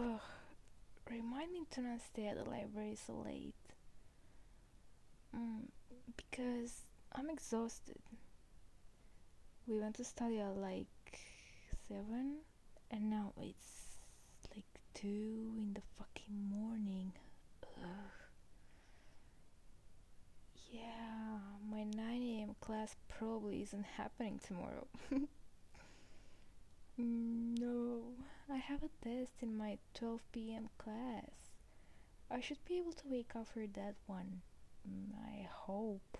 Ugh, remind me to not stay at the library so late. Mm, because I'm exhausted. We went to study at like 7, and now it's like 2 in the fucking morning. Ugh. Yeah, my 9 a.m. class probably isn't happening tomorrow. No, I have a test in my 12 p.m. class. I should be able to wake up for that one. I hope.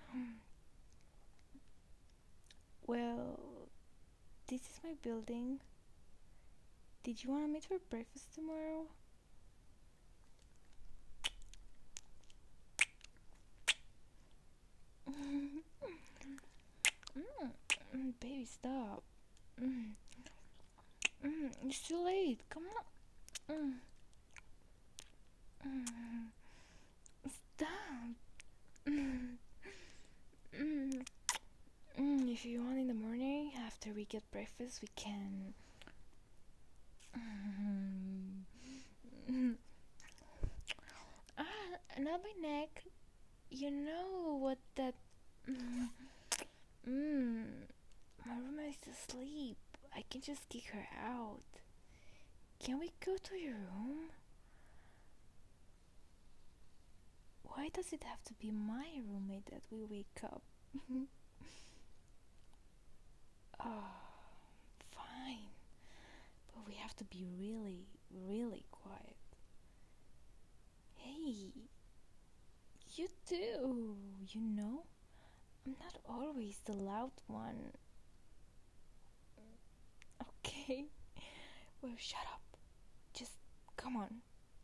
Well, this is my building. Did you want to meet for breakfast tomorrow? Baby, stop. Mm, it's too late. Come on. Mm, stop. Mm, mm, if you want in the morning, after we get breakfast, we can. Mm, not my neck. You know what that. Mm, mm, my roommate is asleep. I can just kick her out. Can we go to your room? Why does it have to be my roommate that we wake up? Oh, fine. But we have to be really, really quiet. Hey, you too. You know, I'm not always the loud one. Okay? Well, shut up. Just come on.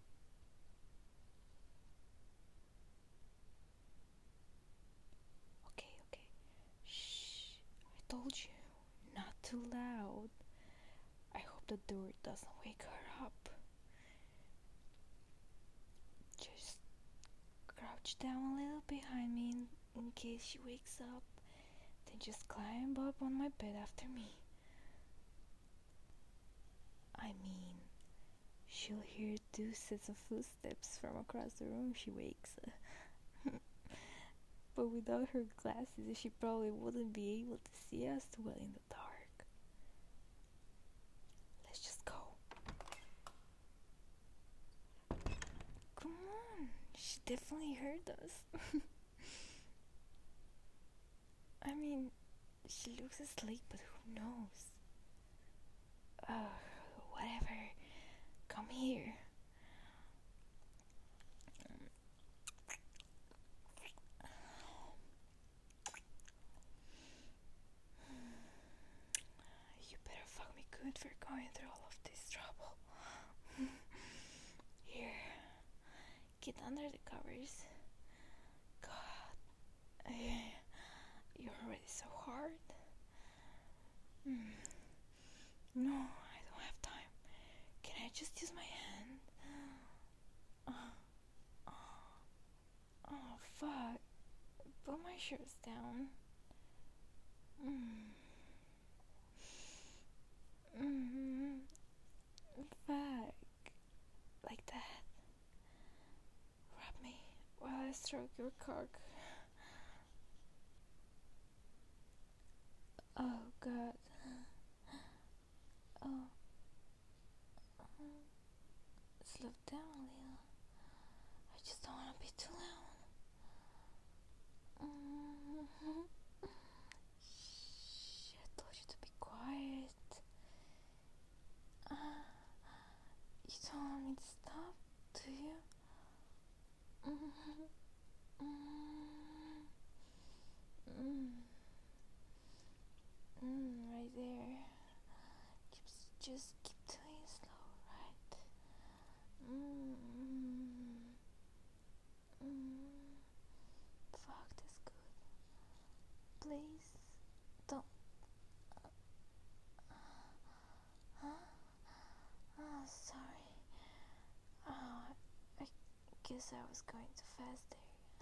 Okay, okay. Shh. I told you. Not too loud. I hope the door doesn't wake her up. Just crouch down a little behind me in case she wakes up. Then just climb up on my bed after me. I mean, she'll hear 2 sets of footsteps from across the room if she wakes. But without her glasses, she probably wouldn't be able to see us too well in the dark. Let's just go. Come on, she definitely heard us. I mean, she looks asleep, but who knows? Whatever. Come here. You better fuck me good for going through all of this trouble. Here, get under the covers. God, you're already so hard. No, I don't have time. Can I just use my hand? Oh, fuck. Put my shirts down. Mm. Mm-hmm. Fuck. Like that. Rub me while I stroke your cock. Oh, God. Oh. Slow down a little. I just don't want to be too loud. Shh, I told you to be quiet. You don't want me to stop, do you? Right there. Just keep doing it slow, right? Fuck, that's good. Please, don't. Huh? Oh, sorry. Oh, I guess I was going too fast there.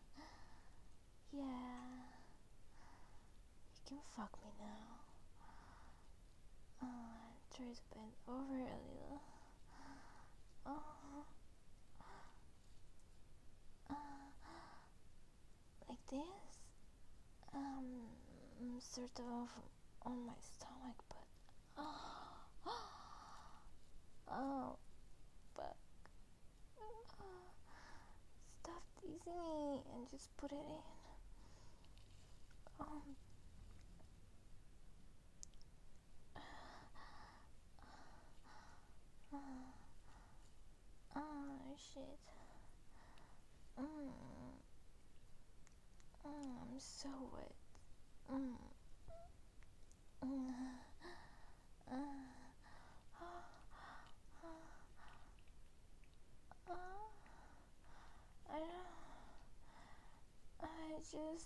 Yeah, you can fuck me now. Try to bend over a little. uh, uh, like this. Sort of on my stomach, but oh, but stop teasing me and just put it in. Um, oh shit. I'm so wet. Mm, mm, uh, uh, I don't. I just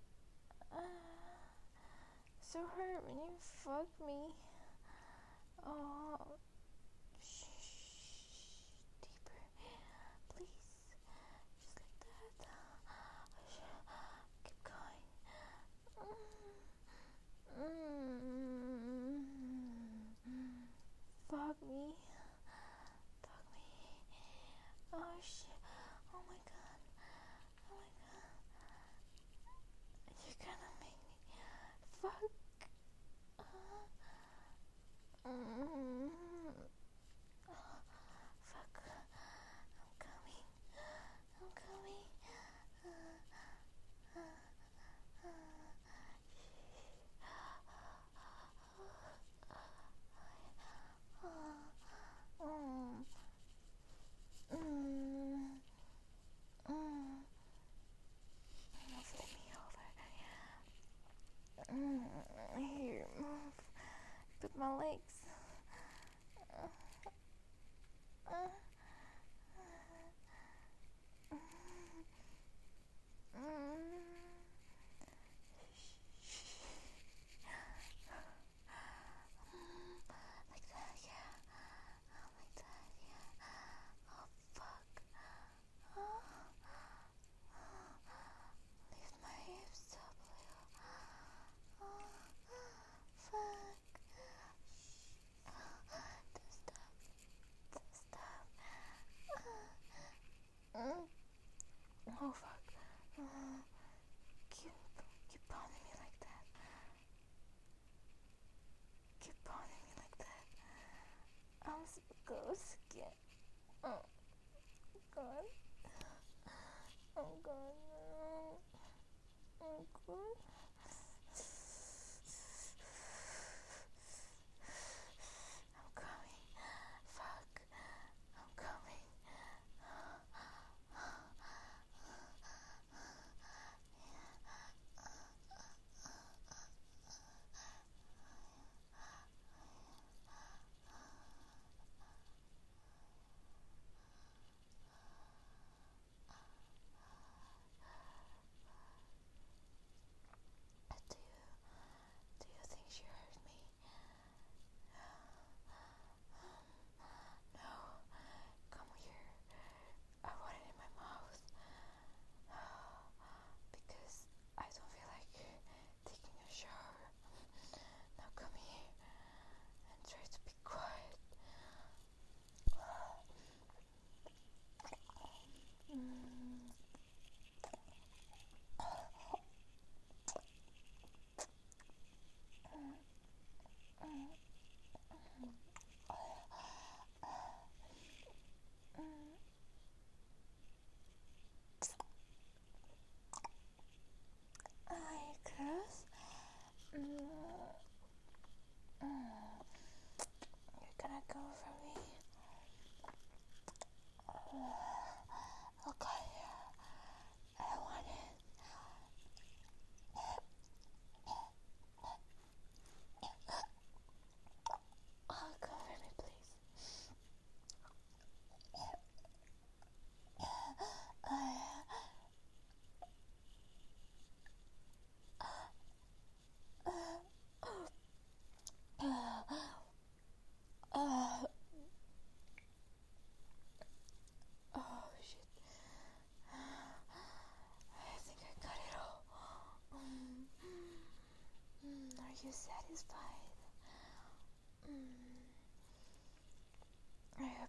so hurt when you fucked me. Oh, shh, deeper, please. Just like that. Keep going. Fuck me. Fuck me. Oh shit. Oh my god. Oh my god. You're gonna make me fuck. Fuck. I'm coming. I'm coming. Mm, mm, mm. Flip me over. Here, move. Put my legs. Uh, like that, yeah. Like that, yeah. Oh, fuck. Lift my hips up a little. Fuck. Don't stop. Don't stop. Oh, fuck. Keep pounding me like that. Keep pounding me like that. I'm so close again. Oh, God. Oh, God, no. Oh, God. I'm coming. Fuck. I'm coming.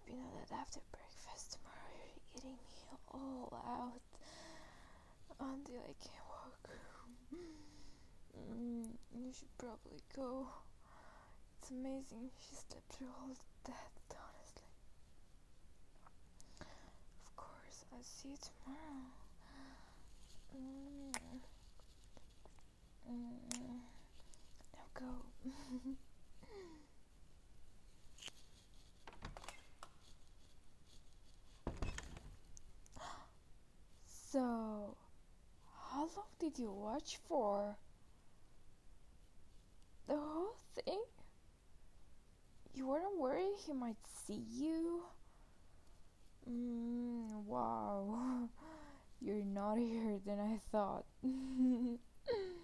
you know that after breakfast tomorrow you're eating me all out until I can't walk. You should probably go. It's amazing she slept through all that, honestly. Of course, I'll see you tomorrow. Now go. So, how long did you watch for? The whole thing? You weren't worried he might see you? Wow. You're naughtier than I thought.